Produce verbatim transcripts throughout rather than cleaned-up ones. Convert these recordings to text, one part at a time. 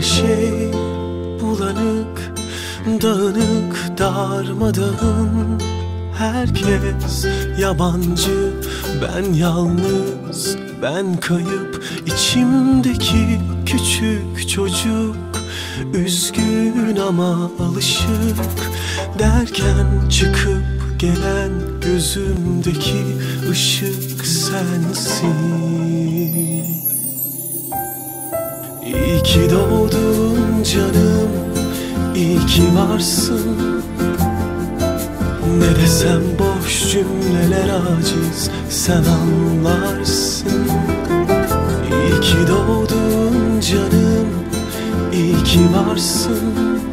şey bulanık, dağınık, darmadağın. Herkes yabancı, ben yalnız, ben kayıp. İçimdeki küçük çocuk üzgün ama alışık. Derken çıkıp gelen gözümdeki ışık sensin. İyi ki doğdun canım, iyi ki varsın. Ne desem boş cümleler aciz, sen anlarsın. İyi ki doğdun canım, iyi ki varsın.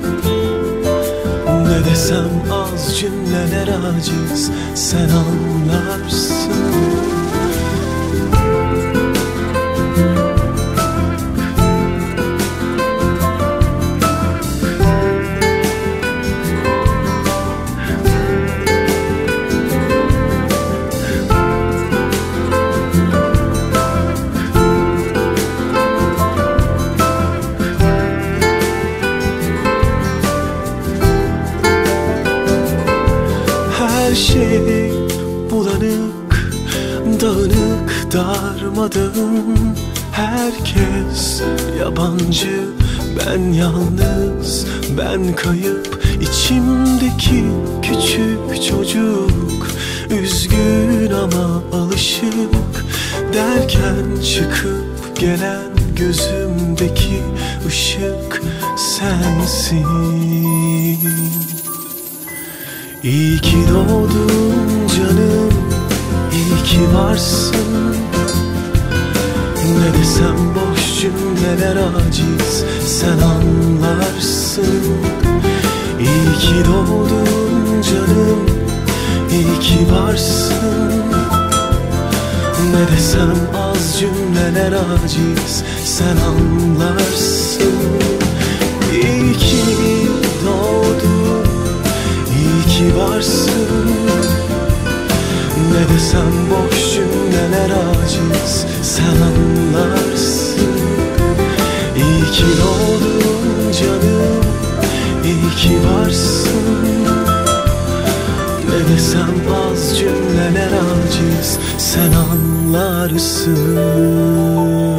Ne desem az cümleler aciz, sen anlarsın. Her şey bulanık, dağınık, darmadağın. Herkes yabancı, ben yalnız, ben kayıp. İçimdeki küçük çocuk üzgün ama alışık. Derken çıkıp gelen gözümdeki ışık sensin. İyi ki doğdun canım, iyi ki varsın. Ne desem boş cümleler aciz, sen anlarsın. İyi ki doğdun canım, iyi ki varsın. Ne desem az cümleler aciz, sen anlarsın. İyi ki doğdun, İyi ki varsın. Ne desem boş cümleler aciz, sen anlarsın. İyi ki doğdun canım, iyi ki varsın. Ne desem az cümleler aciz, sen anlarsın.